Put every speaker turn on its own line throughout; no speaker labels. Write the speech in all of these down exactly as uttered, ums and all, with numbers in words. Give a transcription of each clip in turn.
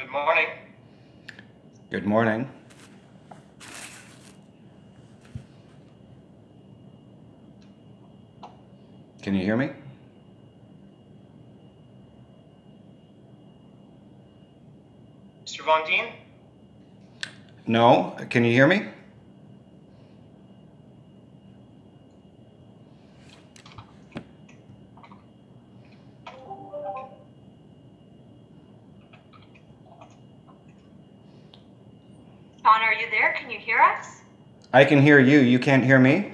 Good morning.
Good morning. Can you hear me?
Mister Von Dien?
No. Can you hear me?
Sean, are you there? Can you hear us?
I can hear you. You can't hear me?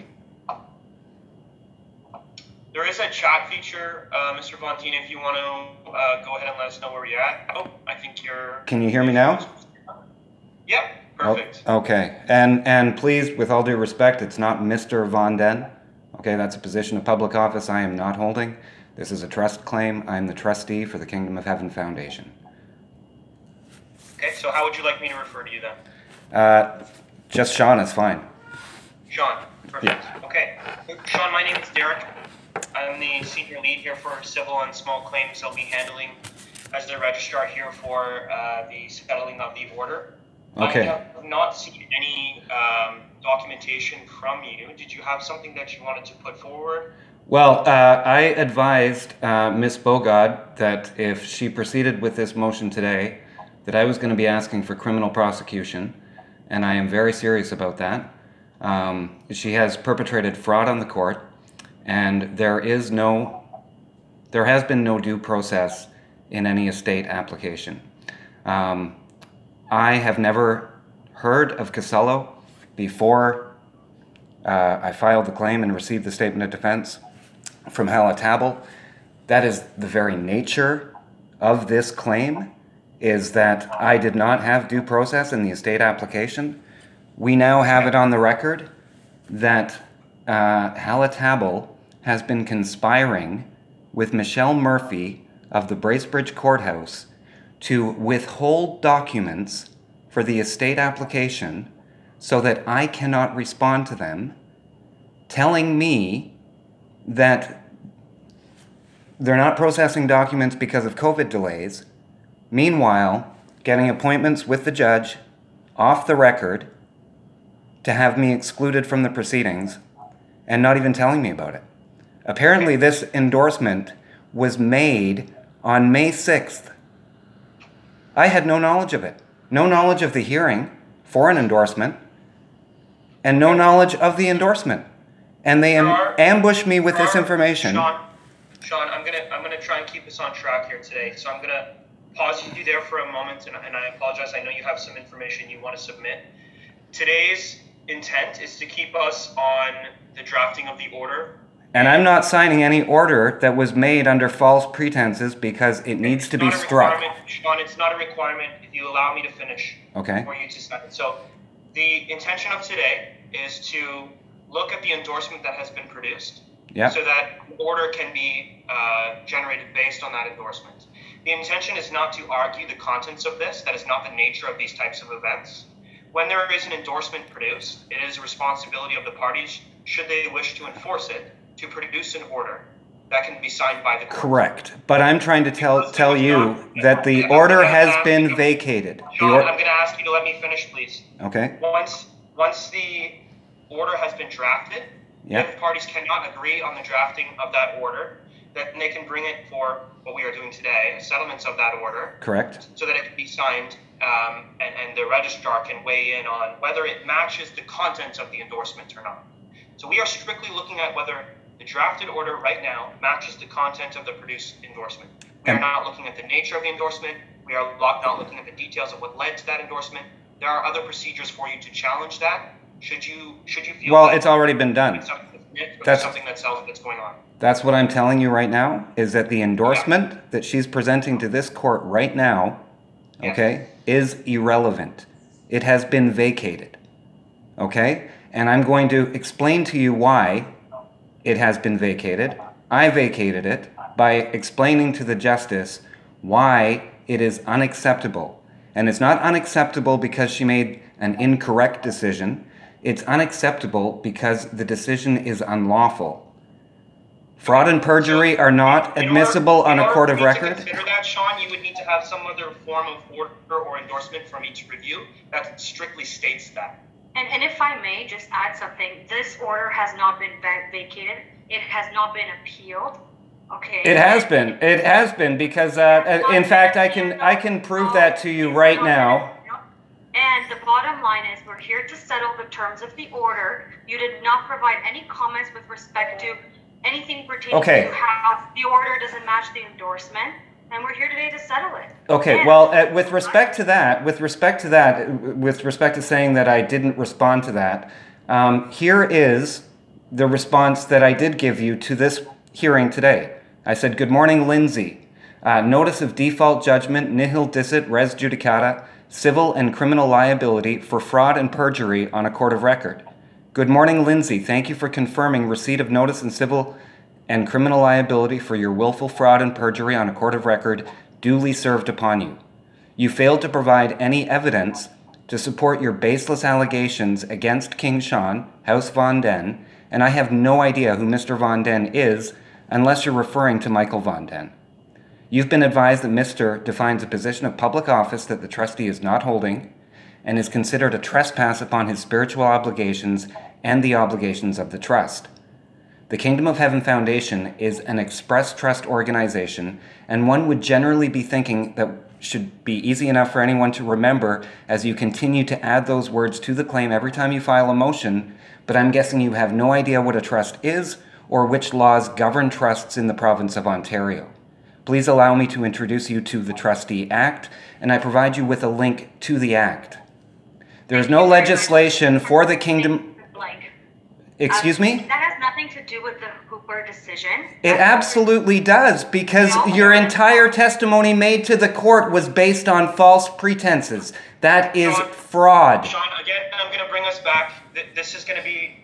There is a chat feature, uh, Mister Von Dien, if you want to uh, go ahead and let us know where you're at. Oh, I think you're...
Can you hear me now?
Yep, perfect.
Oh, okay. And and please, with all due respect, it's not Mister Von Den. Okay, that's a position of public office I am not holding. This is a trust claim. I'm the trustee for the Kingdom of Heaven Foundation.
Okay, so how would you like me to refer to you then?
Uh, just Sean is fine.
Sean, perfect.
Yeah.
Okay. Sean, my name is Derek. I'm the senior lead here for civil and small claims. I'll be handling as the registrar here for uh, the settling of the order.
Okay.
I have not seen any um, documentation from you. Did you have something that you wanted to put forward?
Well, uh, I advised uh, Miz Bogod that if she proceeded with this motion today, that I was going to be asking for criminal prosecution, and I am very serious about that. Um, she has perpetrated fraud on the court, and there is no, there has been no due process in any estate application. Um, I have never heard of Casella before uh, I filed the claim and received the statement of defense from Hala Tabel. That is the very nature of this claim, is that I did not have due process in the estate application. We now have it on the record that uh, Hala Tabel has been conspiring with Michelle Murphy of the Bracebridge Courthouse to withhold documents for the estate application so that I cannot respond to them, telling me that they're not processing documents because of COVID delays. Meanwhile, getting appointments with the judge off the record to have me excluded from the proceedings and not even telling me about it. Apparently, this endorsement was made on May sixth. I had no knowledge of it. No knowledge of the hearing for an endorsement, and no knowledge of the endorsement. And they am-
are,
ambushed me with this
are,
information.
Sean, Sean, I'm gonna I'm gonna try and keep us on track here today. So I'm gonna pause you there for a moment, and, and I apologize. I know you have some information you want to submit. Today's intent is to keep us on the drafting of the order.
And I'm not signing any order that was made under false pretenses because it needs
It's
to be
not a
struck.
requirement, Sean, it's not a requirement if you allow me to finish
Okay.
for you to sign it. So the intention of today is to look at the endorsement that has been produced
Yeah.
so that order can be uh, generated based on that endorsement. The intention is not to argue the contents of this. That is not the nature of these types of events. When there is an endorsement produced, it is a responsibility of the parties, should they wish to enforce it, to produce an order that can be signed by the court.
Correct. But I'm trying to tell
Because
tell
it was
you
not-
that the
I'm
order
gonna
has
ask
been
you-
vacated. The
Sean,
or-
I'm going to ask you to let me finish, please.
okay.
Once once the order has been drafted,
Yeah.
if parties cannot agree on the drafting of that order, then they can bring it for what we are doing today, settlements of that order,
Correct.
so that it can be signed, um, and, and the registrar can weigh in on whether it matches the contents of the endorsement or not. So we are strictly looking at whether the drafted order right now matches the content of the produced endorsement. We are
And-
not looking at the nature of the endorsement. We are not looking at the details of what led to that endorsement. There are other procedures for you to challenge that. Should you should you feel
Well,
that
it's already been done.
it's something that's,
That's-
something that's, that's going on?
That's what I'm telling you right now, is that the endorsement that she's presenting to this court right now,
Yes.
okay, is irrelevant. It has been vacated. Okay? And I'm going to explain to you why it has been vacated. I vacated it by explaining to the justice why it is unacceptable. And it's not unacceptable because she made an incorrect decision. It's unacceptable because the decision is unlawful. Fraud and perjury are not
In
admissible
order-
on
in
a court of
order for me
record?
to consider that, Sean, you would need to have some other form of order or endorsement for me to review that strictly states that.
And, and if I may just add something, this order has not been va- vacated. It has not been appealed. Okay.
It has been. It has been because, uh, in fact, I can I can prove that to you right now.
And the bottom line is, we're here to settle the terms of the order. You did not provide any comments with respect to anything pertaining
Okay.
to how the order doesn't match the endorsement, and we're here today to settle it.
Okay,
And-
well, uh, with respect to that, with respect to that, uh, with respect to saying that I didn't respond to that, um, here is the response that I did give you to this hearing today. I said, "Good morning, Lindsay. Uh, notice of default judgment, nihil dicit res judicata, civil and criminal liability for fraud and perjury on a court of record. Good morning, Lindsay. Thank you for confirming receipt of notice and civil and criminal liability for your willful fraud and perjury on a court of record duly served upon you. You failed to provide any evidence to support your baseless allegations against King Sean, House Von Den, and I have no idea who Mister Von Den is unless you're referring to Michael Von Den. You've been advised that Mister defines a position of public office that the trustee is not holding and is considered a trespass upon his spiritual obligations and the obligations of the trust. The Kingdom of Heaven Foundation is an express trust organization, and one would generally be thinking that should be easy enough for anyone to remember as you continue to add those words to the claim every time you file a motion, but I'm guessing you have no idea what a trust is or which laws govern trusts in the province of Ontario. Please allow me to introduce you to the Trustee Act, and I provide you with a link to the Act. There is no legislation for the Kingdom...
Blank.
Excuse
Uh,
me?
That has nothing to do with the Hooper decision.
It
That's-
absolutely does, because
No.
your entire testimony made to the court was based on false pretenses. That is
Sean-
fraud.
Sean, again, I'm going to bring us back. Th- This is going to be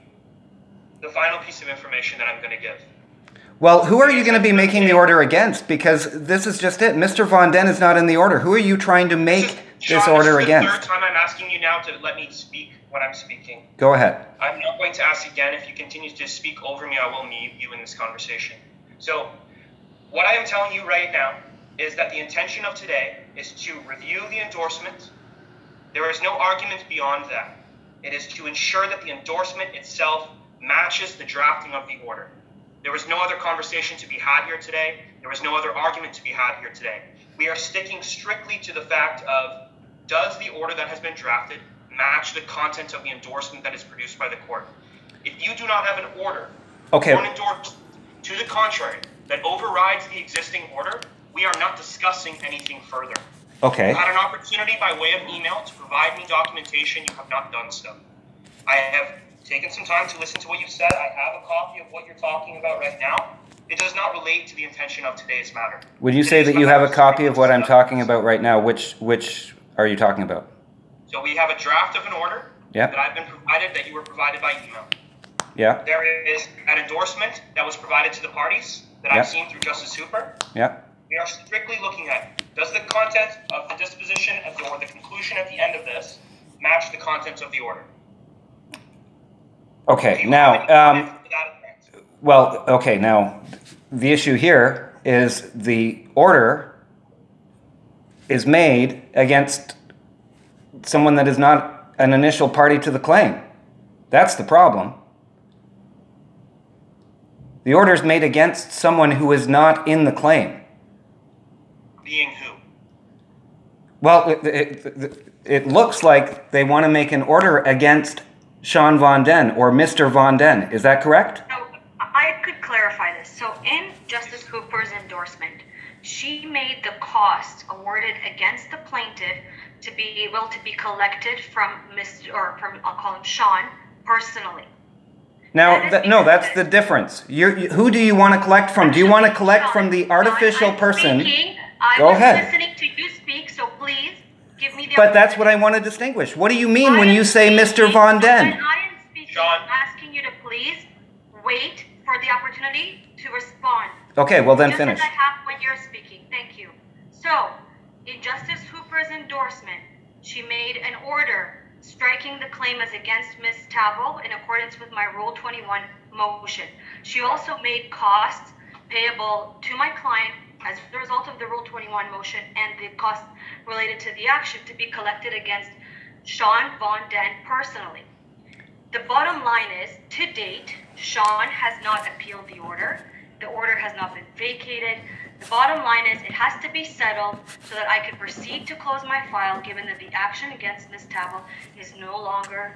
the final piece of information that I'm going to give.
Well, who are you going to be making the order against? Because this is just it. Mister Von Den is not in the order. Who are you trying to make
This is-
this
Sean,
order
this is the
against?
third time I'm asking you now to let me speak when I'm speaking.
Go ahead.
I'm not going to ask again. If you continue to speak over me, I will mute you in this conversation. So, what I am telling you right now is that the intention of today is to review the endorsement. There is no argument beyond that. It is to ensure that the endorsement itself matches the drafting of the order. There was no other conversation to be had here today. There was no other argument to be had here today. We are sticking strictly to the fact of, does the order that has been drafted match the content of the endorsement that is produced by the court? If you do not have an order
Okay.
or an endorsement to the contrary that overrides the existing order, we are not discussing anything further.
Okay.
You had an opportunity by way of email to provide me documentation. You have not done so. I have taken some time to listen to what you've said. I have a copy of what you're talking about right now. It does not relate to the intention of today's matter.
Would you say
Today's
that you
matter
have a
is
copy of what I'm
related to
talking about right now? Which which are you talking about?
So we have a draft of an order
Yeah.
that I've been provided, that you were provided by email.
Yeah.
There is an endorsement that was provided to the parties that
Yeah.
I've seen through Justice Hooper.
Yeah.
We are strictly looking at, does the content of the disposition of the, or the conclusion at the end of this match the content of the order? Do
Okay.
you
Now,
have any
um,
comment to that effect?
well, okay. Now, the issue here is the order is made against someone that is not an initial party to the claim. That's the problem. The order is made against someone who is not in the claim.
Being who?
Well, it, it, it looks like they want to make an order against Sean Von Den or Mister Von Den. Is that correct?
So I could clarify this. So in Justice Hooper's endorsement, she made the cost awarded against the plaintiff to be able to be collected from Mister or from, I'll call him Sean, personally.
Now,
That is
th- no,
because-
that's the difference. You're, you, who do you want to collect from? Do you want to collect from the artificial
I'm
person?
Speaking. I
Go
was
ahead.
listening to you speak, so please give me the
But that's what I
opportunity.
want to distinguish. What do you mean when
I
you
am
say Mister
speaking,
Von
so
Den?
When I am speaking,
Sean.
I'm asking you to please wait for the opportunity to respond.
Okay, well then
Just
finish.
as I have when you're speaking. Thank you. So, in Justice Hooper's endorsement, she made an order striking the claim as against Miz Tavo in accordance with my Rule twenty-one motion. She also made costs payable to my client as a result of the Rule twenty-one motion and the costs related to the action to be collected against Sean Von Den personally. The bottom line is, to date, Sean has not appealed the order. The order has not been vacated. The bottom line is, it has to be settled so that I can proceed to close my file, given that the action against Miz Tavo is no longer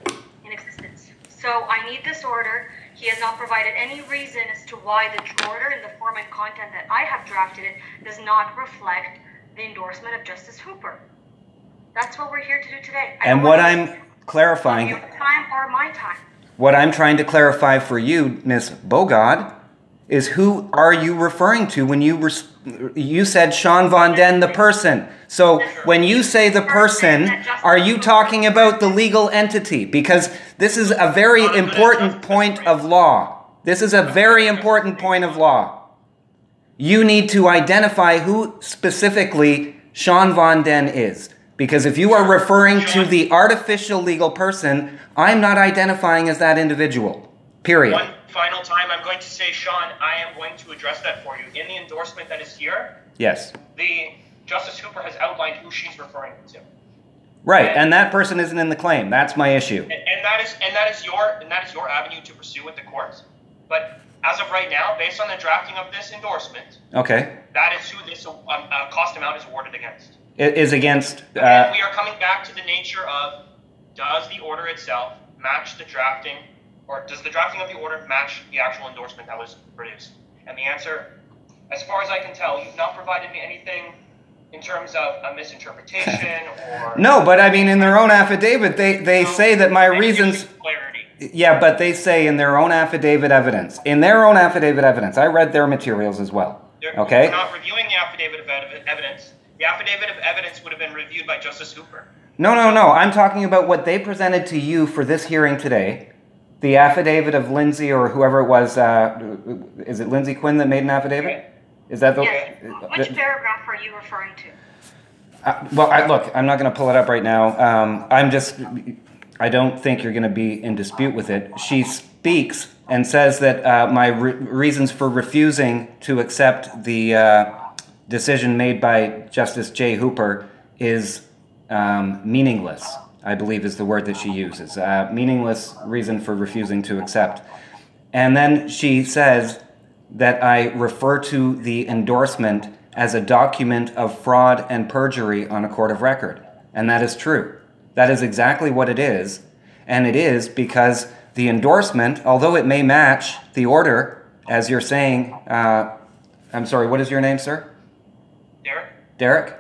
in existence. So I need this order. He has not provided any reason as to why the order in the form and content that I have drafted it does not reflect the endorsement of Justice Hooper. That's what we're here to do today. I
And what I'm clarifying,
your time or my time.
what I'm trying to clarify for you, Miz Bogod, is who are you referring to when you res- you said Sean Von Den, the person. So when you say the person, are you talking about the legal entity? Because this is a very important point of law. This is a very important point of law. You need to identify who specifically Sean Von Den is. Because if you are referring to the artificial legal person, I'm not identifying as that individual. Period.
One final time, I'm going to say, Sean, I am going to address that for you. In the endorsement that is here,
Yes.
the Justice Hooper has outlined who she's referring to.
Right, and that person isn't in the claim. That's my issue.
And, and that is and that is your and that is your avenue to pursue with the courts. But as of right now, based on the drafting of this endorsement,
Okay.
that is who this um, uh, cost amount is awarded against.
It is against... Uh,
and we are coming back to the nature of, does the order itself match the drafting, or does the drafting of the order match the actual endorsement that was produced? And the answer, as far as I can tell, you've not provided me anything in terms of a misinterpretation or...
No, but I mean, in their own affidavit, they, they
So,
say that my
maybe give
reasons...
me clarity.
Yeah, but they say in their own affidavit evidence. In their own affidavit evidence. I read their materials as well.
They're,
Okay?
We're not reviewing the affidavit of ev- evidence. The affidavit of evidence would have been reviewed by Justice Hooper.
No, no, no. I'm talking about what they presented to you for this hearing today. The affidavit of Lindsay or whoever it was. Uh, is it Lindsay Quinn that made an affidavit? Is that the...
Yes.
uh,
Which
the-
paragraph are you referring to?
Uh, well, I, look, I'm not going to pull it up right now. Um, I'm just, I don't think you're going to be in dispute with it. She speaks and says that uh, my re- reasons for refusing to accept the uh, decision made by Justice Jay Hooper is um, meaningless, I believe is the word that she uses. Uh, meaningless reason for refusing to accept. And then she says that I refer to the endorsement as a document of fraud and perjury on a court of record. And that is true. That is exactly what it is. And it is because the endorsement, although it may match the order, as you're saying, uh, I'm sorry, what is your name, sir?
Derek?
Derek?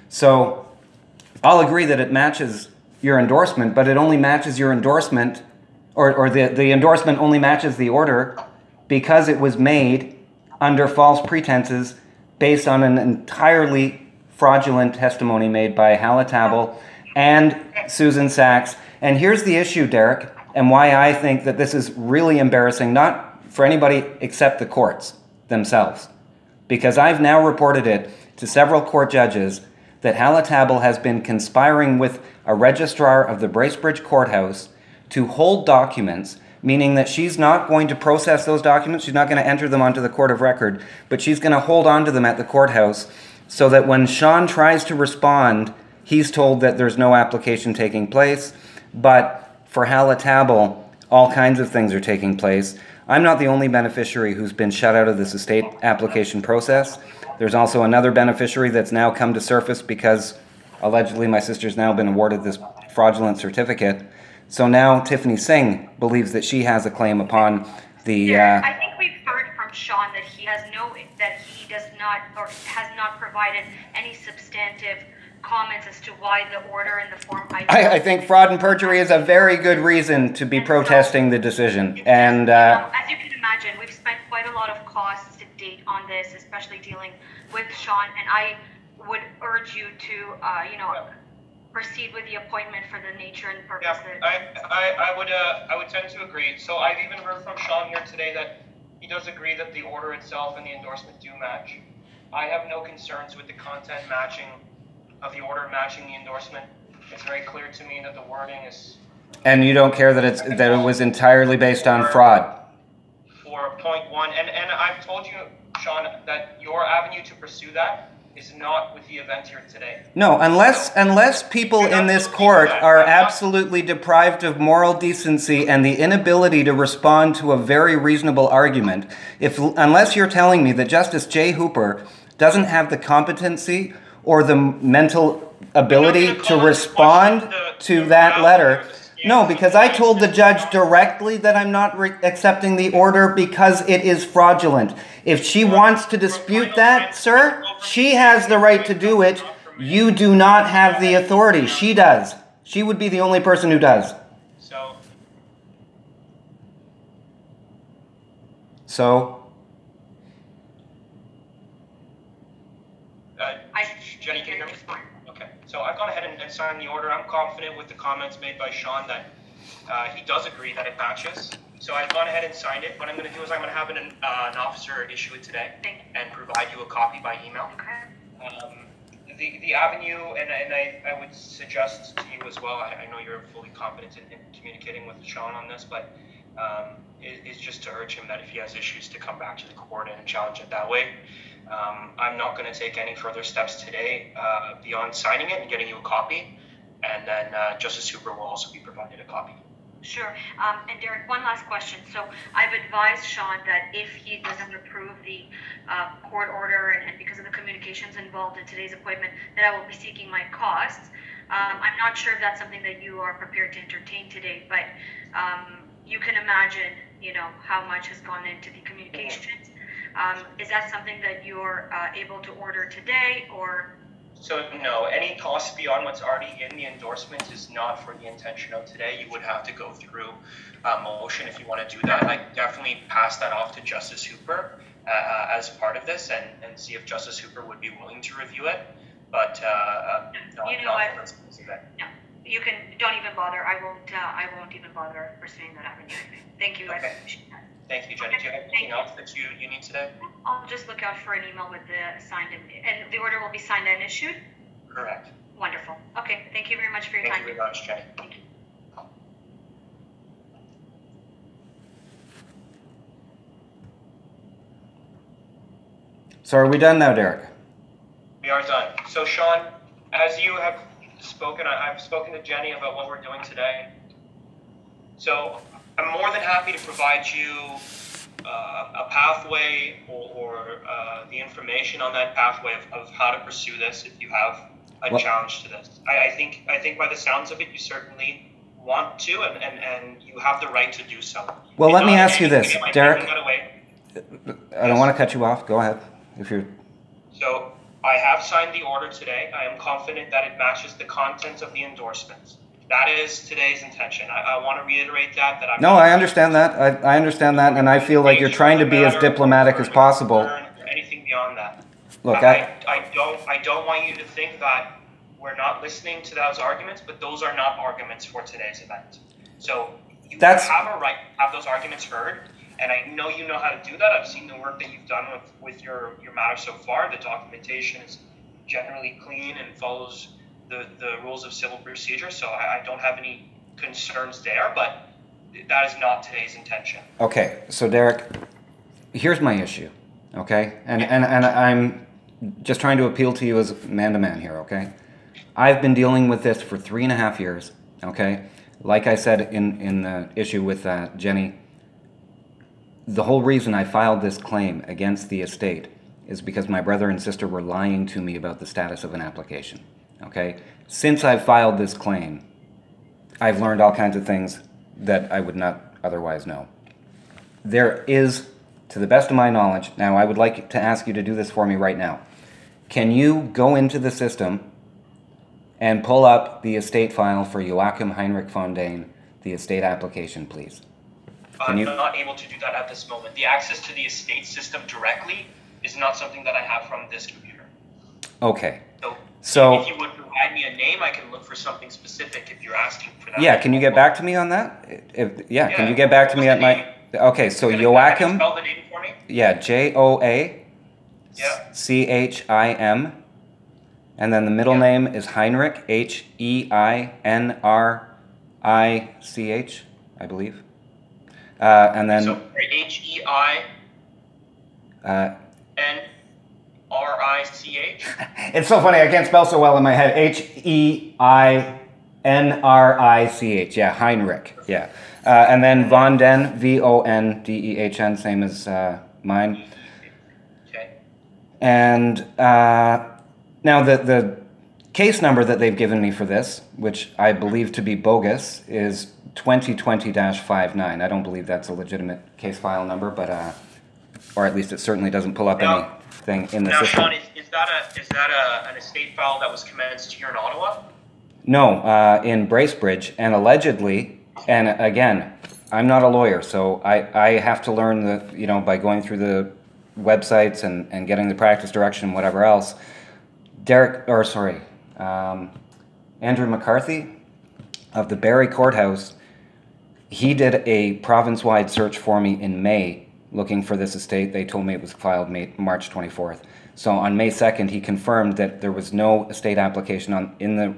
So I'll agree that it matches your endorsement, but it only matches your endorsement, or, or the, the endorsement only matches the order because it was made under false pretenses based on an entirely fraudulent testimony made by Halatabel and Susan Sachs. And here's the issue, Derek, and why I think that this is really embarrassing, not for anybody except the courts themselves. Because I've now reported it to several court judges that Halatabel has been conspiring with a registrar of the Bracebridge Courthouse to hold documents, meaning that she's not going to process those documents, she's not going to enter them onto the court of record, but she's going to hold on to them at the courthouse so that when Sean tries to respond, he's told that there's no application taking place. But for Halatabel, all kinds of things are taking place. I'm not the only beneficiary who's been shut out of this estate application process. There's also another beneficiary that's now come to surface because allegedly my sister's now been awarded this fraudulent certificate. So now Tiffany Singh believes that she has a claim upon the... Uh,
I think we've heard from Sean that he has no, that he does not, or has not provided any substantive comments as to why the order in the form... I,
I, I think fraud and perjury is a very good reason to be protesting the decision. And uh,
um, as you can imagine, we've spent quite a lot of costs to date on this, especially dealing with Sean, and I would urge you to, uh, you know, proceed with the appointment for the nature and purpose
Yeah,
that...
I, I, I would uh, I would tend to agree. So I've even heard from Sean here today that he does agree that the order itself and the endorsement do match. I have no concerns with the content matching of the order matching the endorsement. It's very clear to me that the wording is.
And you don't care that it's that it was entirely based on fraud.
For point one, and and I've told you, Sean, that your avenue to pursue that is not with the event here today.
No, unless unless people in this court are absolutely deprived of moral decency and the inability to respond to a very reasonable argument, if unless you're telling me that Justice Jay Hooper doesn't have the competency or the mental ability to respond to that letter. No, because I told the judge directly that I'm not re- accepting the order because it is fraudulent. If she wants to dispute that, sir, she has the right to do it. You do not have the authority. She does. She would be the only person who does.
So.
So.
Uh, Jenny, can you hear me? Okay, so I've gone ahead and, and signed the order. I'm confident with the comments made by Sean that uh, he does agree that it matches. So I've gone ahead and signed it. What I'm going to do is I'm going to have an, uh, an officer issue it today and provide you a copy by email. Um, the the avenue, and, and I, I would suggest to you as well, I, I know you're fully competent in, in communicating with Sean on this, but um, it, it's just to urge him that if he has issues to come back to the court and challenge it that way. Um, I'm not going to take any further steps today uh, beyond signing it and getting you a copy, and then uh, Justice Hooper will also be provided a copy.
Sure. Um, and Derek, one last question. So I've advised Sean that if he doesn't approve the uh, court order and, and because of the communications involved in today's appointment, that I will be seeking my costs. Um, I'm not sure if that's something that you are prepared to entertain today, but um, you can imagine, you know, how much has gone into the communications. Um, is that something that you're uh, able to order today, or?
So no, any cost beyond what's already in the endorsement is not for the intention of today. You would have to go through a motion if you want to do that. I definitely pass that off to Justice Hooper uh, as part of this, and, and see if Justice Hooper would be willing to review it. But uh, uh, not,
you know
not
what?
for this event.
No, you can. Don't even bother. I won't. Uh, I won't even bother pursuing that avenue. Thank you.
Okay.
I appreciate that.
Thank you, Jenny. Do you have anything else that you, you need today?
I'll just look out for an email with the signed and, and the order will be signed and issued.
Correct.
Wonderful. Okay. Thank you very much for your
Thank
time.
you very much, Jenny.
Thank you.
So are we done now, Derek?
We are done. So, Sean, as you have spoken, I, I've spoken to Jenny about what we're doing today. So, I'm more than happy to provide you uh, a pathway or, or uh, the information on that pathway of, of how to pursue this if you have a
What?
challenge to this. I, I think I think by the sounds of it, you certainly want to, and, and, and you have the right to do so.
Well,
It's
let me
not
ask you
anything
this,
in my
Derek.
taking that away.
I don't want to cut you off. Go ahead. If you're
So I have signed the order today. I am confident that it matches the content of the endorsements. That is today's intention. I, I want to reiterate that. That I'm
No, I understand that. I, I understand that, and I feel like you're trying to be as diplomatic as possible.
Or anything beyond that.
Look,
I,
I,
I don't I don't want you to think that we're not listening to those arguments, but those are not arguments for today's event. So you
That's-
have a right to have those arguments heard, and I know you know how to do that. I've seen the work that you've done with, with your, your matter so far. The documentation is generally clean and follows the, the rules of civil procedure, so I, I don't have any concerns there, but that is not today's intention.
okay, so Derek, here's my issue, okay? And, and, and I'm just trying to appeal to you as man to man here, okay? I've been dealing with this for three and a half years, okay? Like I said in, in the issue with uh, Jenny, the whole reason I filed this claim against the estate is because my brother and sister were lying to me about the status of an application, okay? Since I've filed this claim, I've learned all kinds of things that I would not otherwise know. There is, to the best of my knowledge, now I would like to ask you to do this for me right now. Can you go into the system and pull up the estate file for Joachim Heinrich von Dane, the estate application, please?
I'm
you-
not able to do that at this moment. The access to the estate system directly is not something that I have from this computer.
Okay.
So,
So-
if you would provide me a name, I can look for something specific if you're asking for that.
Yeah, can you get back to me on that? If, yeah, can
Yeah.
you get back to
What
me
was
at
the
my...
name?
Okay, so
Can I-
Joachim,
Can you spell the name for me?
yeah, J O A
Yeah.
C H I M And then the middle
Yeah.
name is Heinrich, H E I N R I C H, I believe. Uh, and then
So H E I
uh,
N R I C H.
it's so funny, I can't spell so well in my head. H E I N R I C H, yeah, Heinrich, yeah. Uh, and then Von Den, V O N D E H N, same as uh, mine.
Okay.
And uh, now the, the case number that they've given me for this, which I believe to be bogus, is twenty twenty dash fifty-nine. I don't believe that's a legitimate case file number, but uh, or at least it certainly doesn't pull up
Now-
anything in the
Now,
system.
Sean, is, is that a is that a, an estate file that was commenced here in Ottawa?
No, uh, in Bracebridge, and allegedly, and again, I'm not a lawyer, so I, I have to learn the, you know, by going through the websites and, and getting the practice direction and whatever else. Derek, or sorry, um, Andrew McCarthy of the Barrie Courthouse, he did a province-wide search for me in May looking for this estate. They told me it was filed May, March twenty-fourth. So on May second, he confirmed that there was no estate application on in the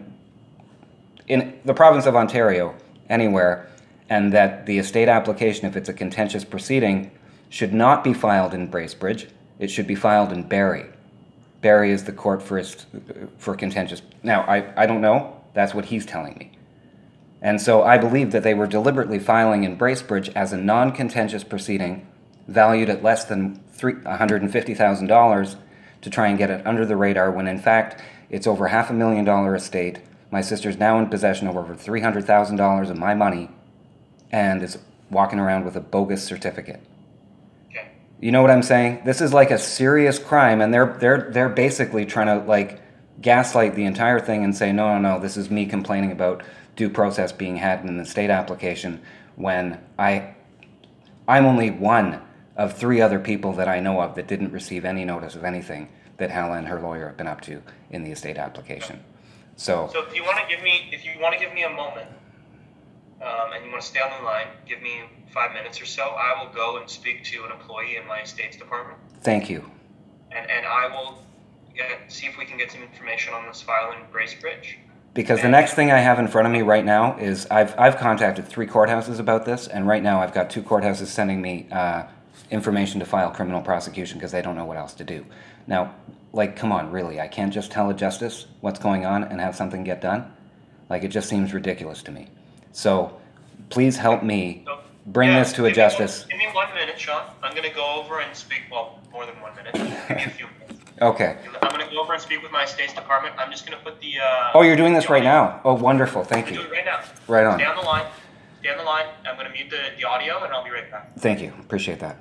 in the province of Ontario anywhere, and that the estate application, if it's a contentious proceeding, should not be filed in Bracebridge. It should be filed in Barrie. Barrie is the court for, for contentious. Now, I, I don't know. That's what he's telling me. And so I believe that they were deliberately filing in Bracebridge as a non-contentious proceeding valued at less than one hundred fifty thousand dollars to try and get it under the radar, when in fact it's over half a million dollar estate. My sister's now in possession of over three hundred thousand dollars of my money and is walking around with a bogus certificate.
Okay.
You know what I'm saying? This is like a serious crime, and they're they're they're basically trying to like gaslight the entire thing and say, no, no, no, this is me complaining about due process being had in the state application, when I I'm only one of three other people that I know of that didn't receive any notice of anything that Hala and her lawyer have been up to in the estate application. So,
So if you want to give me if you want to give me a moment, um, and you want to stay on the line, give me five minutes or so. I will go and speak to an employee in my estates department,
thank you.
and and I will get, see if we can get some information on this file in Bracebridge.
Because the next thing I have in front of me right now is I've I've contacted three courthouses about this, and right now I've got two courthouses sending me uh, information to file criminal prosecution because they don't know what else to do. Now, like, come on, really? I can't just tell a justice what's going on and have something get done? Like, it just seems ridiculous to me. So, please help me
So,
bring
yeah,
this to a
give me one-
justice.
Give me one minute, Sean. I'm going to go over and speak. Well, more than one minute. Give me a few minutes.
Okay.
I'm going to go over and speak with my estates department. I'm just going to put the. Uh,
Oh, you're doing this
the
right
audio-
now? Oh, wonderful. Thank
I'm
you.
doing it right now.
Right on.
Stay on the line. Stay on the line. I'm going to mute the, the audio, and I'll be right back.
Thank you. Appreciate that.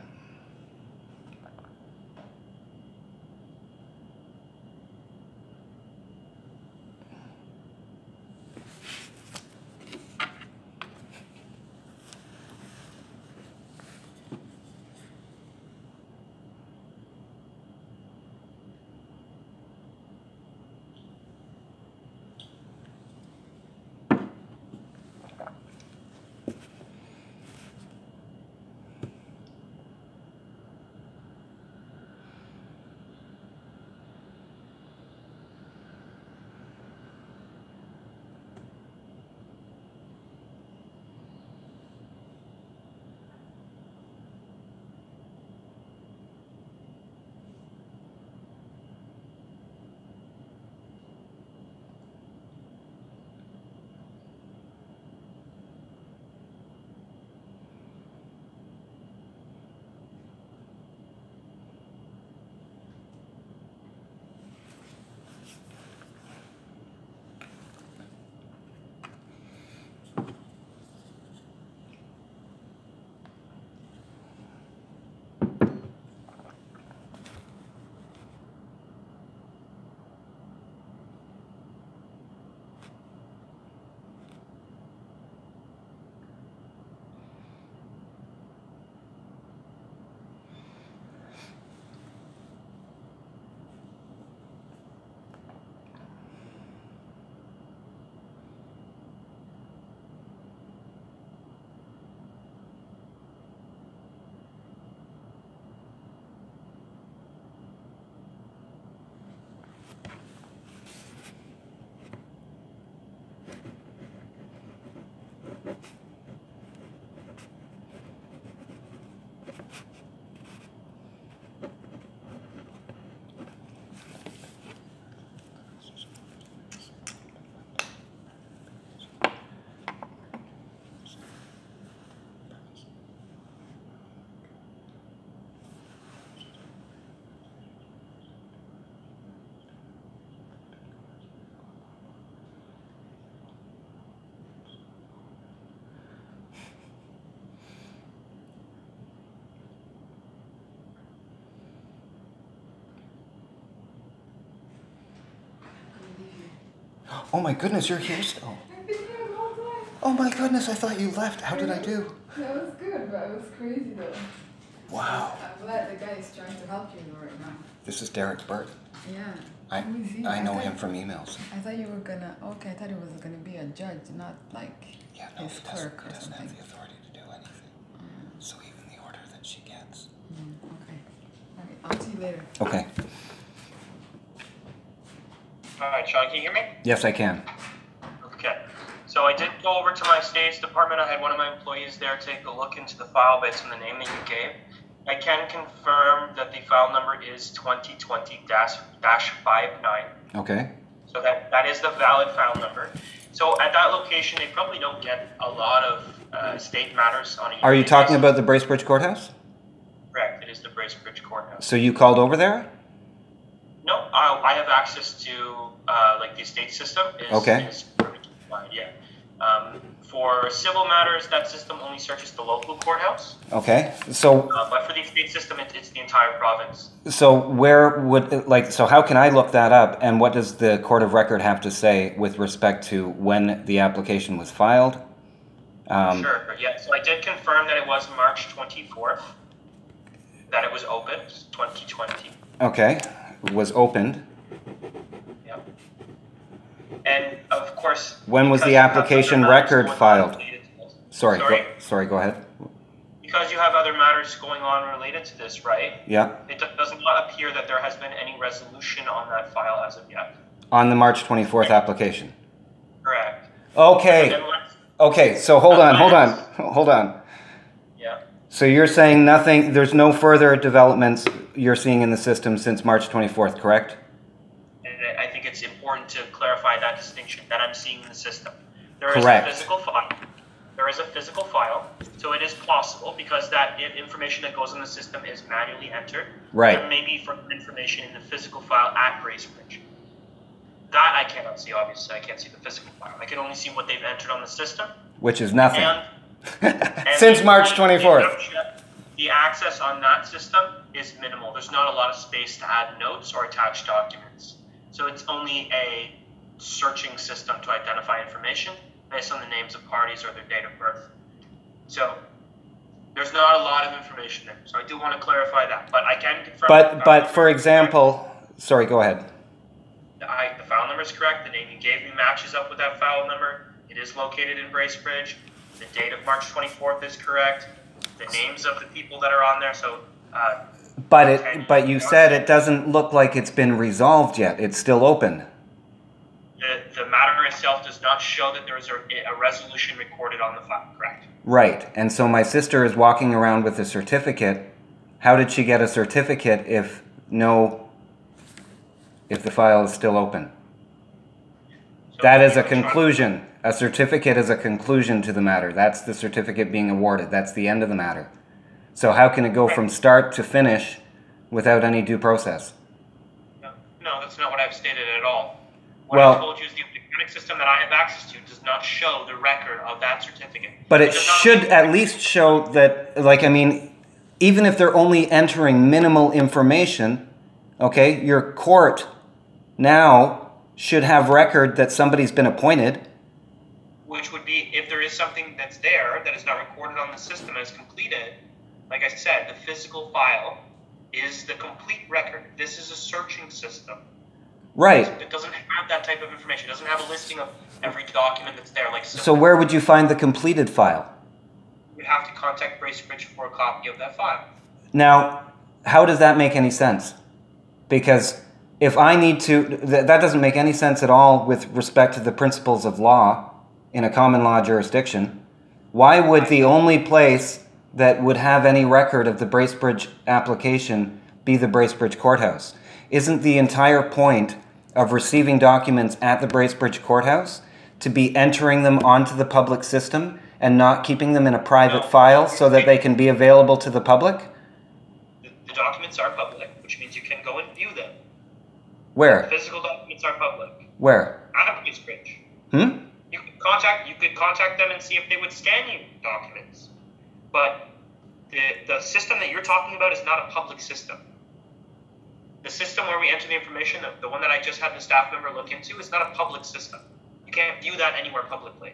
Oh my goodness, you're here still.
I've been here the whole time.
Oh my goodness, I thought you left. How did I do?
That was good, but it was crazy though.
Wow.
I'm glad the guy is trying to help you right now.
This is Derek Burt.
Yeah.
I,
Who is he?
I know
thought-
him from emails.
I thought you were gonna. Okay, I thought it was gonna be a judge, not like
Yeah, no,
his
he doesn't,
clerk
he
or
doesn't
something.
have the authority to do anything. So even the order that she gets.
Mm, okay. Okay. I'll see you later.
Okay.
All right, Sean, can you hear me?
Yes, I can.
Okay. So I did go over to my stage department. I had one of my employees there take a look into the file based on the name that you gave. I can confirm that the file number is twenty twenty dash fifty-nine.
Okay.
So that, that is the valid file number. So at that location, they probably don't get a lot of uh, state matters on a
Are you
yearly
talking
basis.
about the Bracebridge Courthouse?
Correct. It is the Bracebridge Courthouse.
So you called over there?
No, I, I have access to uh, like the estate system. Is,
Okay.
Is provided, yeah. Um, for civil matters, that system only searches the local courthouse.
Okay. So
Uh, but for the estate system, it, it's the entire province.
so where would like so how can I look that up, and what does the court of record have to say with respect to when the application was filed? Um,
Sure. Yeah. So I did confirm that it was March twenty-fourth that it was opened, twenty twenty.
Okay. Was opened.
Yeah. And of course.
When was
because
the
you have
application
other matters
record
going on
filed?
related to this-
Sorry.
Sorry.
Go, sorry. Go ahead.
Because you have other matters going on related to this, right?
Yeah.
It do- does not appear that there has been any resolution on that file as of yet.
On the March twenty-fourth application.
Correct.
Okay.
And let's-
Okay. So hold on. Hold on. Hold on.
Yeah.
So you're saying nothing, there's no further developments you're seeing in the system since March twenty-fourth, correct?
And I I think it's important to clarify that distinction that I'm seeing in the system. There is
Correct.
a physical file. There is a physical file, so it is possible because that i- information that goes in the system is manually entered.
Right.
There may be further information in the physical file at Bracebridge. That I cannot see, obviously. I can't see the physical file. I can only see what they've entered on the system.
Which is nothing.
And, and
Since
the-
March
the
twenty-fourth.
access- The access on that system is minimal. There's not a lot of space to add notes or attach documents. So it's only a searching system to identify information based on the names of parties or their date of birth. So there's not a lot of information there. So I do want to clarify that. But I can confirm.
But but for example, sorry, go ahead.
I, the file number is correct. The name you gave me matches up with that file number. It is located in Bracebridge. The date of March twenty-fourth is correct. The names of the people that are on there. So, uh,
But it but you said it doesn't look like it's been resolved yet. It's still open.
the, the matter itself does not show that there is a, a resolution recorded on the file. Correct.
Right. And so my sister is walking around with a certificate. How did she get a certificate if no if the file is still open?
So
That is a
I'm trying-
conclusion. A certificate is a conclusion to the matter. That's the certificate being awarded. That's the end of the matter. So how can it go from start to finish without any due process?
No, no, that's not what I've stated at all. What
Well-
I told you is the electronic system that I have access to does not show the record of that certificate.
But it
does not-
should at least show that, like, I mean, even if they're only entering minimal information, okay, your court now should have record that somebody's been appointed.
Which would be if there is something that's there that is not recorded on the system as completed. Like I said, the physical file is the complete record. This is a searching system.
Right.
It doesn't have that type of information. It doesn't have a listing of every document that's there. Like
So where would you find the completed file?
you have to contact Bracebridge for a copy of that file.
Now, how does that make any sense? Because if I need to, th- that doesn't make any sense at all with respect to the principles of law in a common law jurisdiction. Why would the only place that would have any record of the Bracebridge application be the Bracebridge Courthouse? Isn't the entire point of receiving documents at the Bracebridge Courthouse to be entering them onto the public system and not keeping them in a private
No.
file so that they can be available to the public?
The, the documents are public, which means you can go and view them.
Where?
Physical documents are public.
Where?
At Bracebridge.
Hmm?
You could contact you could contact them and see if they would scan you documents. But the the system that you're talking about is not a public system. the system where we enter the information, the, the one that I just had the staff member look into, is not a public system. You can't view that anywhere publicly.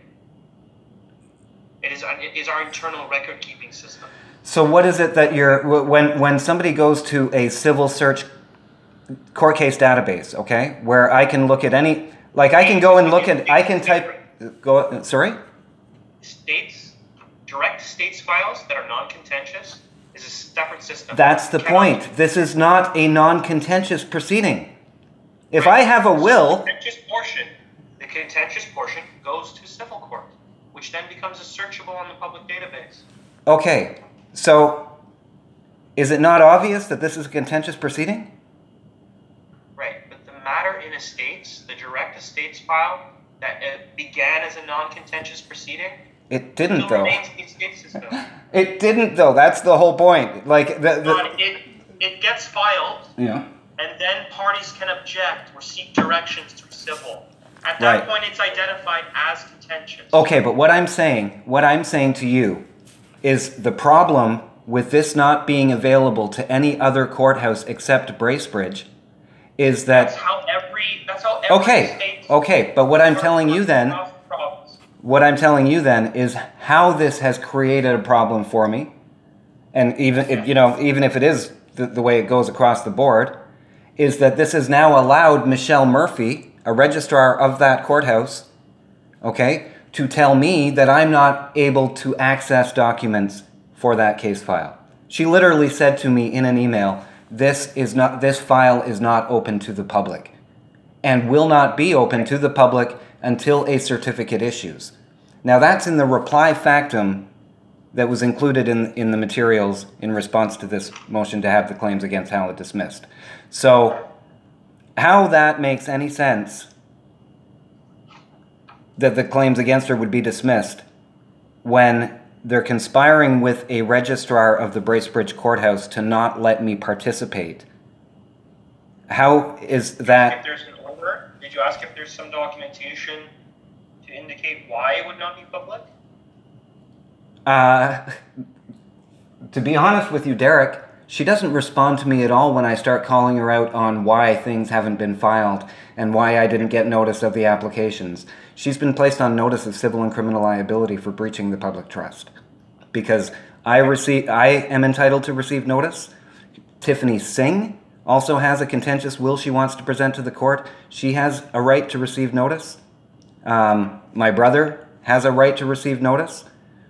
It is, it is our internal record-keeping system.
So what is it that you're, when, when somebody goes to a civil search court case database, okay, where I can look at any, like I can go and look at, I can type, go, sorry?
States, direct states files that are non-contentious is a separate system.
That's the point. This is not a non-contentious proceeding. If I have a will...
The contentious portion, the contentious portion goes to civil court, which then becomes a searchable on the public database.
Okay, so is it not obvious that this is a contentious proceeding?
Right, but the matter in estates, the direct estates file that uh, began as a non-contentious proceeding,
it didn't
still
though.
remains in the estate system.
It didn't though. That's the whole point. Like the, the
But it it gets filed,
yeah.
and then parties can object or seek directions through civil. At that
Right.
point, it's identified as contentious.
Okay, but what I'm saying, what I'm saying to you, is the problem with this not being available to any other courthouse except Bracebridge, is
That's
that
how every. That's how every
okay,
state.
okay. But what I'm telling you then,
Problems.
what I'm telling you then is how this has created a problem for me, and even if, you know, even if it is the, the way it goes across the board, is that this has now allowed Michelle Murphy, a registrar of that courthouse, okay, to tell me that I'm not able to access documents for that case file. She literally said to me in an email, this is not, this file is not open to the public and will not be open to the public until a certificate issues. Now that's in the reply factum that was included in, in the materials in response to this motion to have the claims against Hallett dismissed. So how that makes any sense that the claims against her would be dismissed when they're conspiring with a registrar of the Bracebridge Courthouse to not let me participate. How is that?
If there's an order, did you ask if there's some documentation to indicate why it would not be public?
Uh, to be honest with you, Derek, she doesn't respond to me at all when I start calling her out on why things haven't been filed and why I didn't get notice of the applications. She's been placed on notice of civil and criminal liability for breaching the public trust because I receive, I am entitled to receive notice. Tiffany Singh also has a contentious will she wants to present to the court. She has a right to receive notice. Um, my brother has a right to receive notice.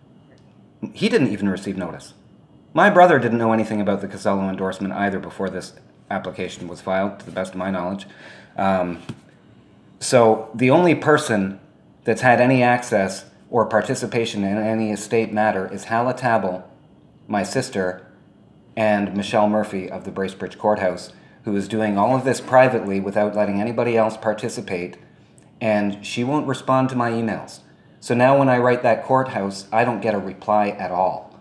He didn't even receive notice. My brother didn't know anything about the Casello endorsement either before this application was filed, to the best of my knowledge. Um, so the only person that's had any access or participation in any estate matter is Hala Tabel, my sister, and Michelle Murphy of the Bracebridge Courthouse, who is doing all of this privately without letting anybody else participate, and she won't respond to my emails. So now when I write that courthouse, I don't get a reply at all.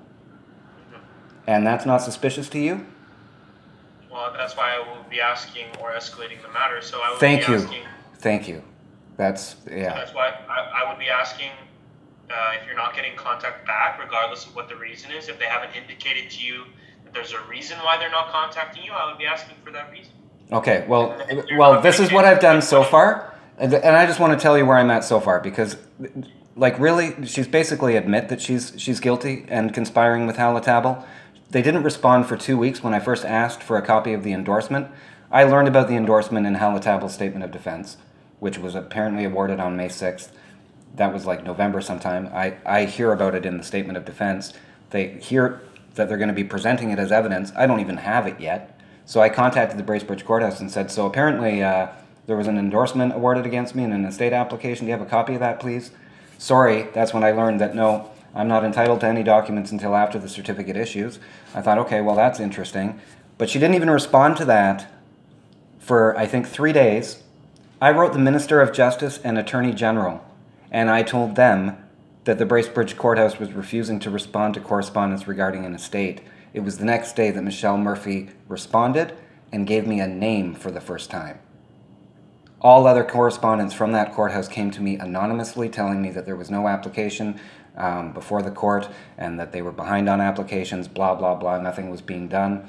And that's not suspicious to you?
Well, that's why I will be asking or escalating the matter. So I would
Thank
be
you.
asking.
Thank you. That's, yeah.
That's why I, I would be asking uh, if you're not getting contact back, regardless of what the reason is. If they haven't indicated to you that there's a reason why they're not contacting you, I would be asking for that reason.
Okay, well, well, this is what I've done so far. And and I just want to tell you where I'm at so far because, like, really, she's basically admit that she's she's guilty and conspiring with Hala Tabel. They didn't respond for two weeks when I first asked for a copy of the endorsement. I learned about the endorsement in Hala Tabel's statement of defense, which was apparently awarded on May sixth. That was like November sometime. I, I hear about it in the statement of defense. They hear that they're going to be presenting it as evidence. I don't even have it yet. So I contacted the Bracebridge Courthouse and said, so apparently uh, there was an endorsement awarded against me in an estate application. Do you have a copy of that, please? Sorry, that's when I learned that no, I'm not entitled to any documents until after the certificate issues. I thought, okay, well, that's interesting. But she didn't even respond to that for, I think, three days. I wrote the Minister of Justice and Attorney General, and I told them that the Bracebridge Courthouse was refusing to respond to correspondence regarding an estate. It was the next day that Michelle Murphy responded and gave me a name for the first time. All other correspondence from that courthouse came to me anonymously, telling me that there was no application um, before the court and that they were behind on applications, blah, blah, blah, nothing was being done.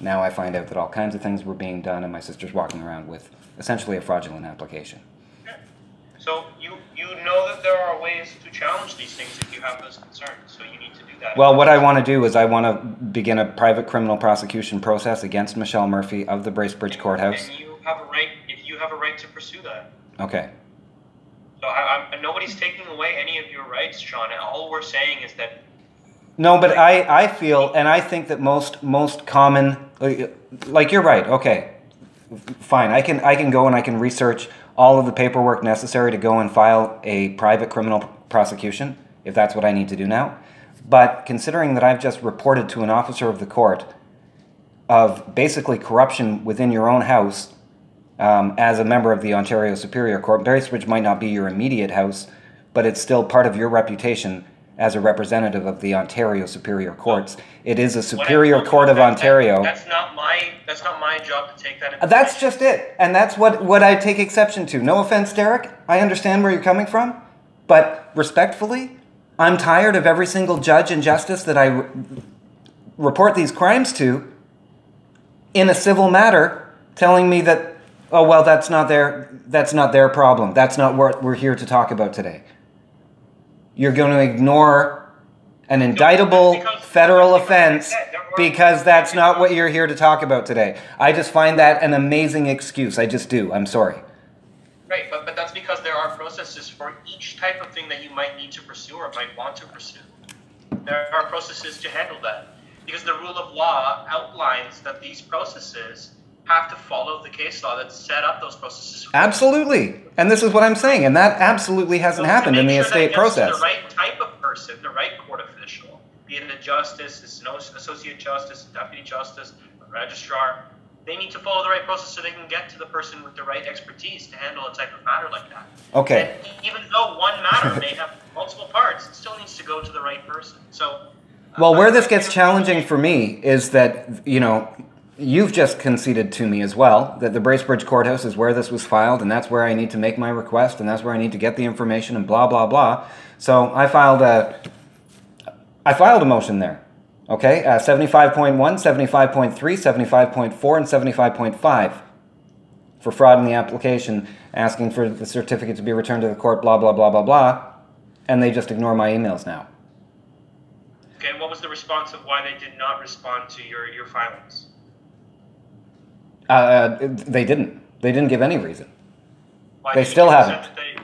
now I find out that all kinds of things were being done, and my sister's walking around with essentially a fraudulent application.
Yeah. So you you know that there are ways to challenge these things if you have those concerns. So you need to do that.
Well, what I want to do is I want to begin a private criminal prosecution process against Michelle Murphy of the Bracebridge Courthouse.
And you have a right, if you have a right to pursue that.
Okay.
So I, I'm, nobody's taking away any of your rights, Sean. All we're saying is that.
No, but I, I feel, and I think that most most common, like you're right. Okay, fine. I can I can go and I can research all of the paperwork necessary to go and file a private criminal prosecution if that's what I need to do now. But considering that I've just reported to an officer of the court of basically corruption within your own house um, as a member of the Ontario Superior Court, Bracebridge might not be your immediate house, but it's still part of your reputation as a representative of the Ontario Superior Courts. It is a Superior Court of Ontario.
That's not my that's not my job to take that information.
That's just it. And that's what, what I take exception to. No offense, Derek. I understand where you're coming from. But respectfully, I'm tired of every single judge and justice that I re- report these crimes to in a civil matter telling me that, oh, well, that's not their, that's not their problem. That's not what we're here to talk about today. You're going to ignore an indictable federal offense because that's not what you're here to talk about today. I just find that an amazing excuse. I just do. I'm sorry.
Right, but, but that's because there are processes for each type of thing that you might need to pursue or might want to pursue. There are processes to handle that. Because the rule of law outlines that these processes have to follow the case law that set up those processes.
Absolutely. And this is what I'm saying. And that absolutely hasn't
So
happened in the
sure
estate
that gets to
process.
The right type of person, the right court official, be it a justice, an associate justice, a deputy justice, a registrar, they need to follow the right process so they can get to the person with the right expertise to handle a type of matter like that.
Okay.
And even though one matter may have multiple parts, it still needs to go to the right person. So,
Well,
uh,
where this gets challenging for me is that, you know, you've just conceded to me as well that the Bracebridge Courthouse is where this was filed, and that's where I need to make my request, and that's where I need to get the information, and blah, blah, blah. So I filed a, I filed a motion there. Okay, uh, seventy-five point one, seventy-five point three, seventy-five point four, and seventy-five point five for fraud in the application, asking for the certificate to be returned to the court, blah, blah, blah, blah, blah, and they just ignore my emails now.
Okay, what was the response of why they did not respond to your, your filings?
Uh, they didn't. They didn't give any reason.
Why
They
did you
still
consent
haven't.
that they-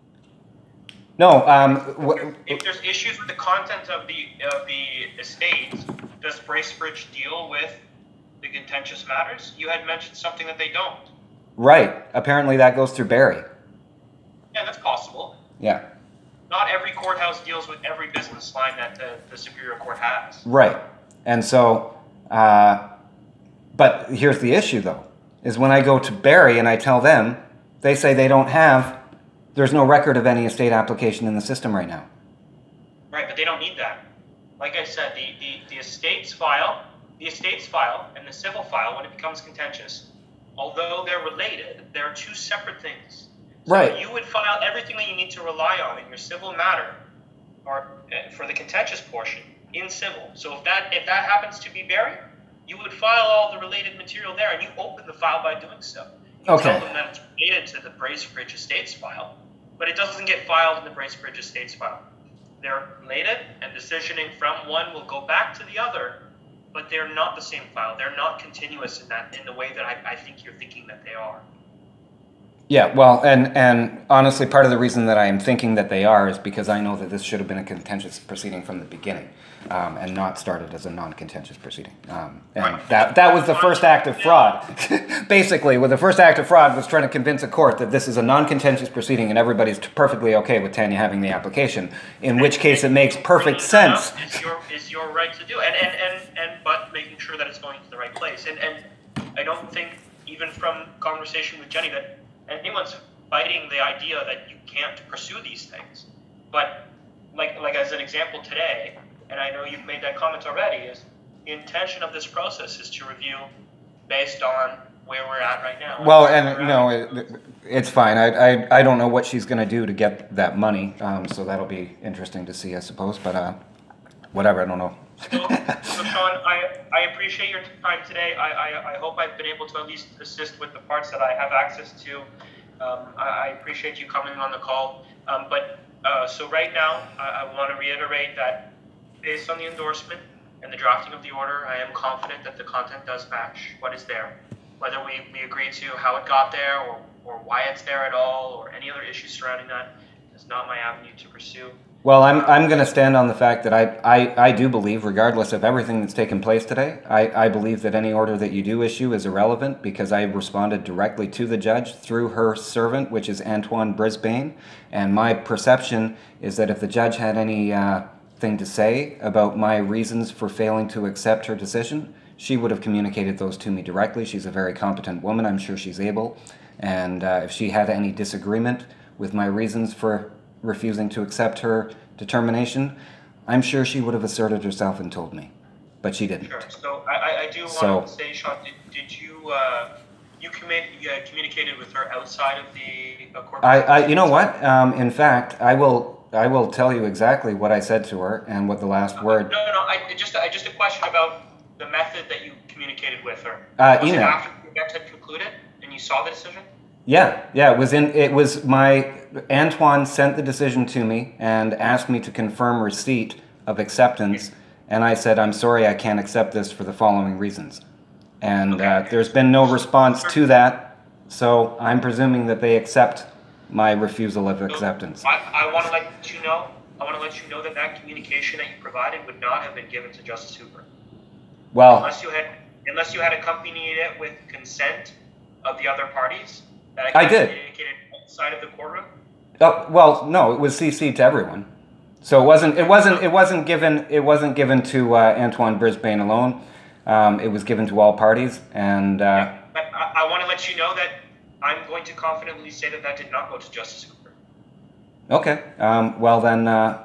No, um, w-
If there's issues with the content of the of the estate, does Bracebridge deal with the contentious matters? You had mentioned something that they don't.
right. Apparently that goes through Barry.
Yeah, that's possible.
Yeah.
Not every courthouse deals with every business line that the, the Superior Court has.
Right. And so, uh, but here's the issue though, is when I go to Barry and I tell them, they say they don't have, there's no record of any estate application in the system right now.
Right, but they don't need that. Like I said, the, the, the estates file, the estates file and the civil file, when it becomes contentious, although they're related, they're two separate things. So
Right.
you would file everything that you need to rely on in your civil matter, or uh, for the contentious portion, in civil. So if that if that happens to be buried, you would file all the related material there, and you open the file by doing so. You
Okay.
tell them that it's related to the Bracebridge Estates file, but it doesn't get filed in the Bracebridge Estates file. They're related, and decisioning from one will go back to the other, but they're not the same file. They're not continuous in that in the way that I, I think you're thinking that they are.
Yeah, well, and, and honestly, part of the reason that I am thinking that they are is because I know that this should have been a contentious proceeding from the beginning, um, and not started as a non-contentious proceeding. Um, and
Right.
that that was the first act of fraud. Basically, well, the first act of fraud was trying to convince a court that this is a non-contentious proceeding and everybody's t- perfectly okay with Tanya having the application, in which case it makes perfect
Bringing that
sense.
up Is your is your right to do, and and, and and but making sure that it's going to the right place. And and I don't think even from conversation with Jenny that anyone's fighting the idea that you can't pursue these things. But like like as an example today, and I know you've made that comment already, is the intention of this process is to review based on where we're at right now.
Well,
Where
and
we're
no,
at.
it, it's fine. I, I I don't know what she's gonna do to get that money, um, so that'll be interesting to see, I suppose. But uh, whatever, I don't know
So, so Sean, I, I appreciate your time today. I, I, I hope I've been able to at least assist with the parts that I have access to. Um, I, I appreciate you coming on the call. Um, but uh, so right now, I, I want to reiterate that based on the endorsement and the drafting of the order, I am confident that the content does match what is there. Whether we, we agree to how it got there or, or why it's there at all or any other issues surrounding that is not my avenue to pursue.
Well, I'm I'm going to stand on the fact that I, I, I do believe, regardless of everything that's taken place today, I, I believe that any order that you do issue is irrelevant because I responded directly to the judge through her servant, which is Antoine Brisbane. And my perception is that if the judge had any uh, thing to say about my reasons for failing to accept her decision, she would have communicated those to me directly. She's a very competent woman. I'm sure she's able. And uh, if she had any disagreement with my reasons for refusing to accept her determination, I'm sure she would have asserted herself and told me, but she didn't.
Sure. So I, I do want
So-
to say, Sean, did, did you uh, you commu- uh, communicated with her outside of the uh, court?
I, I, you know what? Um, in fact, I will, I will tell you exactly what I said to her and what the last word.
No, no, no. I just, I just a question about the method that you communicated with her.
Uh,
Was it
email.
after the event had concluded and you saw the decision?
Yeah, yeah. It was in. It was my Antoine sent the decision to me and asked me to confirm receipt of acceptance, and I said, "I'm sorry, I can't accept this for the following reasons." And uh,
Okay.
there's been no response to that, so I'm presuming that they accept my refusal of
So
acceptance.
I, I want to let you know. I want to let you know that that communication that you provided would not have been given to Justice Hooper
Well,
unless you had, unless you had accompanied it with consent of the other parties. That
I did.
Communicated outside of the courtroom.
oh, well, no, it was C C'd to everyone, so it wasn't. It wasn't. It wasn't given. It wasn't given to uh, Antoine Brisbane alone. Um, it was given to all parties, and. Uh,
But I, I want to let you know that I'm going to confidently say that that did not go to Justice Hooper.
Okay. Um, well then, uh,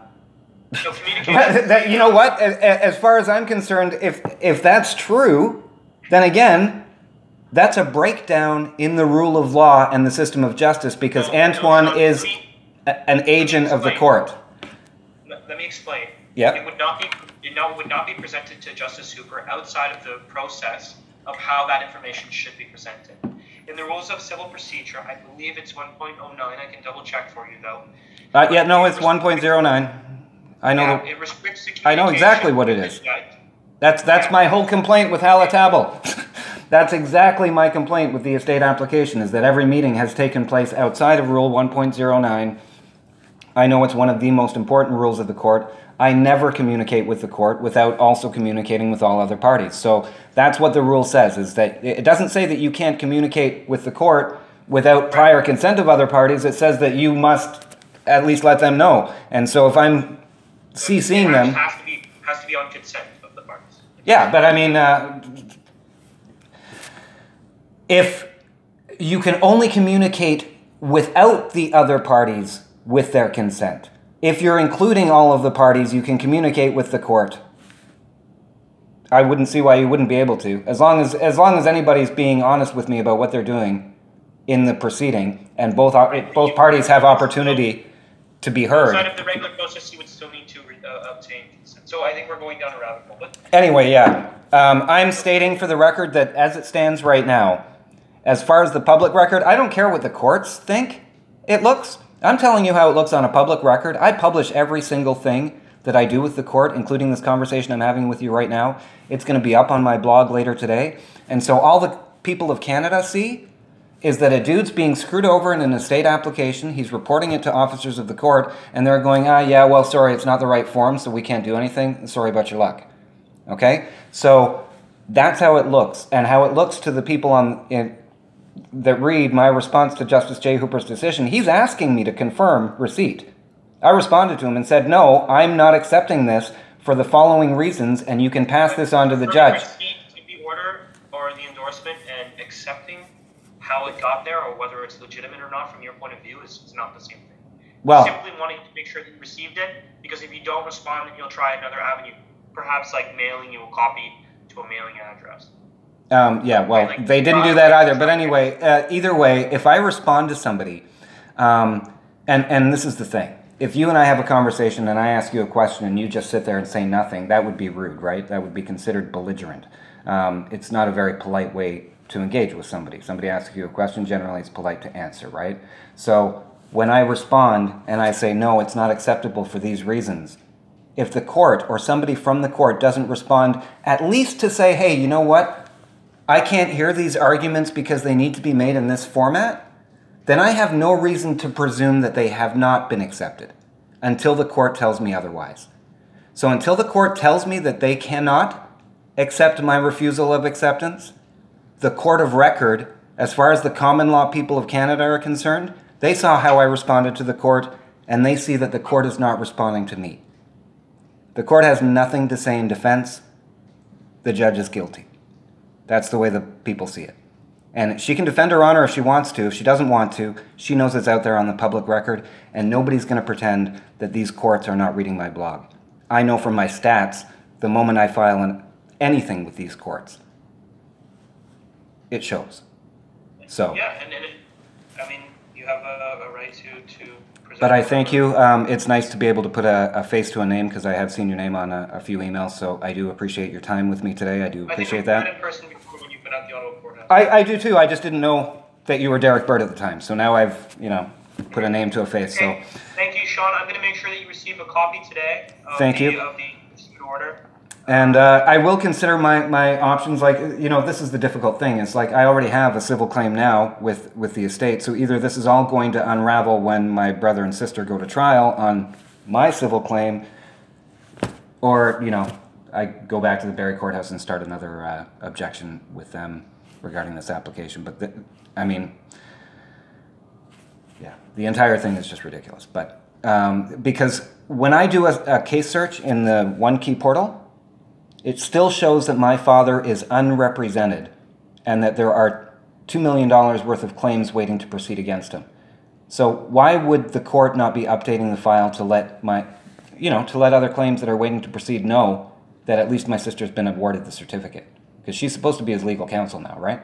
So communication.
that, you know what? As, as far as I'm concerned, if if that's true, then again, that's a breakdown in the rule of law and the system of justice because
No, no,
Antoine
no,
is
let me-
a- an agent of the
explain.
court.
Let let me explain.
Yeah.
It would not be. It no, would not be presented to Justice Hooper outside of the process of how that information should be presented. In the rules of civil procedure, I believe it's one point oh nine. I can double check for you though.
Uh, yeah, no, it's one point oh nine. I know.
Yeah,
the,
it restricts the
I know exactly
communication
what it
with
is.
the judge.
that's that's my whole complaint with Halatable. That's exactly my complaint with the estate application, is that every meeting has taken place outside of Rule one point oh nine. I know it's one of the most important rules of the court. I never communicate with the court without also communicating with all other parties. So that's what the rule says, is that it doesn't say that you can't communicate with the court without prior consent of other parties. It says that you must at least let them know. And so if I'm CCing
It
them...
has to be has to be on consent of the parties.
Yeah, but I mean, uh, if you can only communicate without the other parties with their consent, if you're including all of the parties, you can communicate with the court. I wouldn't see why you wouldn't be able to, as long as as long as anybody's being honest with me about what they're doing in the proceeding, and both both parties have opportunity to be heard.
Outside of the regular process, you would still need to uh, obtain consent. So I think we're going down a rabbit hole. But
Anyway, yeah. Um, I'm stating for the record that as it stands right now, as far as the public record, I don't care what the courts think it looks. I'm telling you how it looks on a public record. I publish every single thing that I do with the court, including this conversation I'm having with you right now. It's going to be up on my blog later today. And so all the people of Canada see is that a dude's being screwed over in an estate application. He's reporting it to officers of the court, and they're going, ah, yeah, well, sorry, it's not the right form, so we can't do anything. Sorry about your luck. Okay? So that's how it looks, and how it looks to the people on in, that read my response to Justice Jay Hooper's decision. He's asking me to confirm receipt. I responded to him and said, no, I'm not accepting this for the following reasons, and you can pass this on to the judge.
Receipt to the order or the endorsement and accepting how it got there or whether it's legitimate or not from your point of view is, is not the same thing.
Well,
Simply wanting to make sure that you received it, because if you don't respond, then you'll try another avenue, perhaps like mailing you a copy to a mailing address.
Um, yeah, well,
Like,
they didn't do that either. But anyway, uh, either way, if I respond to somebody, um, and, and this is the thing, if you and I have a conversation and I ask you a question and you just sit there and say nothing, that would be rude, right? That would be considered belligerent. Um, it's not a very polite way to engage with somebody. Somebody asks you a question, generally it's polite to answer, right? So when I respond and I say, no, it's not acceptable for these reasons, if the court or somebody from the court doesn't respond, at least to say, hey, you know what? I can't hear these arguments because they need to be made in this format, then I have no reason to presume that they have not been accepted until the court tells me otherwise. So until the court tells me that they cannot accept my refusal of acceptance, the court of record, as far as the common law people of Canada are concerned, they saw how I responded to the court, and they see that the court is not responding to me. The court has nothing to say in defense. The judge is guilty. That's the way the people see it. And she can defend her honor if she wants to. If she doesn't want to, she knows it's out there on the public record, and nobody's going to pretend that these courts are not reading my blog. I know from my stats, the moment I file an, anything with these courts, it shows. So.
Yeah, and, and it, I mean, you have a, a right to, to present.
But I thank you. Um, it's nice to be able to put a, a face to a name, because I have seen your name on a, a few emails, so I do appreciate your time with me today. I do appreciate
I think
that.
I've met in person before when you've been at the Ottawa courthouse.
I, I do too. I just didn't know that you were Derek Bird at the time. So now I've, you know, put a name to a face.
Okay.
So
Thank you, Sean. I'm going to make sure that you receive a copy today of,
Thank
the,
you.
of the dispute order.
And uh, I will consider my, my options. Like, you know, this is the difficult thing. It's like I already have a civil claim now with, with the estate. So either this is all going to unravel when my brother and sister go to trial on my civil claim, or, you know, I go back to the Barrie Courthouse and start another uh, objection with them regarding this application. But, the, I mean, yeah, the entire thing is just ridiculous. But um, because when I do a, a case search in the One Key portal, it still shows that my father is unrepresented and that there are two million dollars worth of claims waiting to proceed against him. So why would the court not be updating the file to let my, you know, to let other claims that are waiting to proceed know that at least my sister's been awarded the certificate? Because she's supposed to be his legal counsel now, right?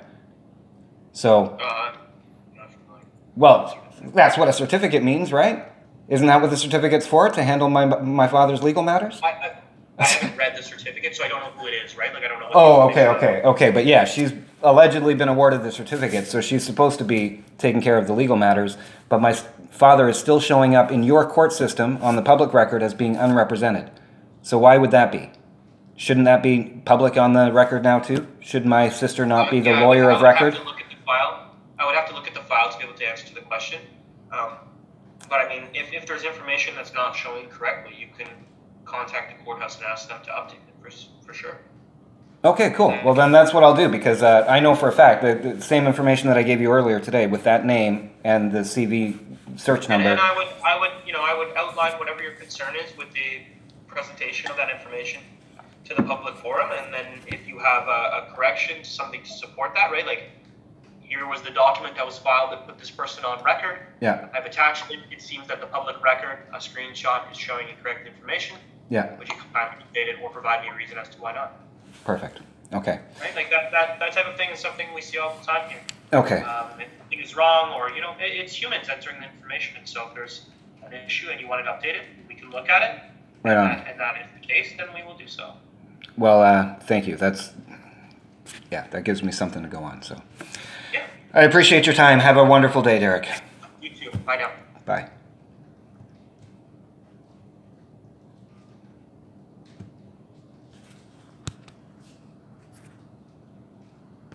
So,
Uh, not familiar.
well, that's what a certificate means, right? Isn't that what the certificate's for, to handle my my father's legal matters?
I, I, I haven't read the certificate, so I don't know who it is, right? Like, I don't know. What
Oh,
the
okay,
information
okay, okay. But yeah, she's allegedly been awarded the certificate, so she's supposed to be taking care of the legal matters. But my s- father is still showing up in your court system on the public record as being unrepresented. So why would that be? Shouldn't that be public on the record now too? Should my sister not be the
Yeah,
lawyer
I
of
would
record?
have to look at the file. I would have to look at the file to be able to answer to the question. Um, but I mean, if, if there's information that's not showing correctly, you can contact the courthouse and ask them to update it for, s- for sure.
Okay, cool. Well, then that's what I'll do, because uh, I know for a fact that the same information that I gave you earlier today with that name and the C V search
And,
number.
and I would, I would, you know, I would outline whatever your concern is with the presentation of that information to the public forum, and then if you have a, a correction, something to support that, right? Like, here was the document that was filed that put this person on record.
Yeah,
I've attached it. It seems that the public record, a screenshot, is showing incorrect information.
yeah,
Would you kindly update it or provide me a reason as to why not?
perfect. Okay,
Right? Like that, that, that type of thing is something we see all the time here.
okay,
Um, if something is wrong, or, you know, it, it's humans entering the information. And so if there's an issue and you want it updated, we can look at it.
right on.
And, and that is the case, then we will do so.
Well, uh, thank you. That's, yeah, that gives me something to go on, so.
Yeah.
I appreciate your time. Have a wonderful day, Derek.
You too. Bye now.
Bye.